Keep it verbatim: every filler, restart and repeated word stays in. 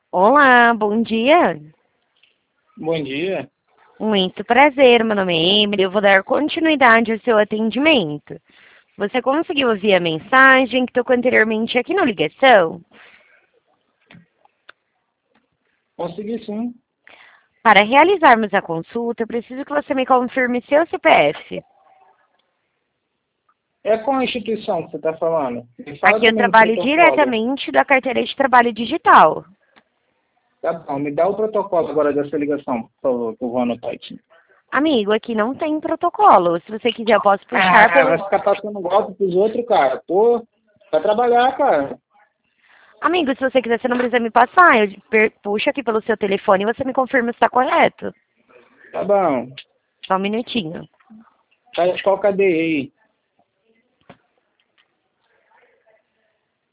Olá, bom dia. Bom dia. Muito prazer, meu nome é Emily. Eu vou dar continuidade ao seu atendimento. Você conseguiu ouvir a mensagem que tocou anteriormente aqui na ligação? Consegui sim. Para realizarmos a consulta, eu preciso que você me confirme seu C P F. É qual a instituição que você está falando? Me fala Aqui eu também do trabalho protocolo. diretamente da carteira de trabalho digital. Tá bom, me dá o protocolo agora dessa ligação, por favor, que eu vou anotar aqui. Amigo, aqui não tem protocolo. Se você quiser, eu posso puxar Ah, vai pelo... ficar passando golpe pros outros, cara. Pô, vai trabalhar, cara. Amigo, se você quiser, você não precisa me passar. Eu per- puxo aqui pelo seu telefone e você me confirma se está correto. Tá bom. Só um minutinho. Tá de qual cadeia aí?